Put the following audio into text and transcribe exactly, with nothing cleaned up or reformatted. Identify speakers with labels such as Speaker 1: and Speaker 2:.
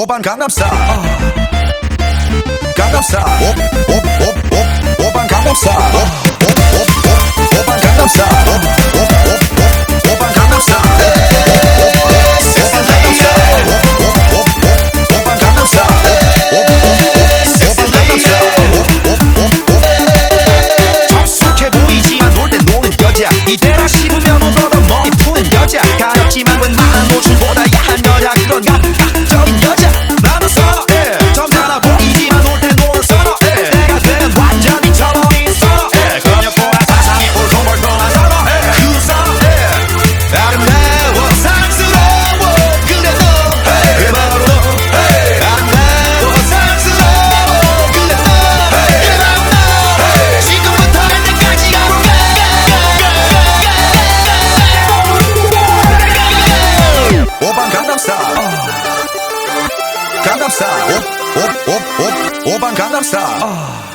Speaker 1: 오빤 강남스타일 강남스타일 오빤 강남스타일 오빤 강남스타일 오빤 강남스타일
Speaker 2: 정숙해 보이지만 놀 땐 노는 여자 이때라 싶으면 오버더 머리 푸는 여자 가렵지만 웬만한 노출보다 야한 여자 그런 감각적인 여자 나는 선호해 점잖아 보이지만 놀 땐 노는 선호해 내가 되면 완전히 저버린 선호해 근육보다 사상이 울퉁불퉁한 선호해 그 선호해 아름다워 상스러워 그래 너 그래 바로 너 아름다워 상스러워 그래 너 그래 바로 너 지금부터 할 때까지 가볼까
Speaker 1: 오빤 강남스타일 강남스타일 오빤 강남스타일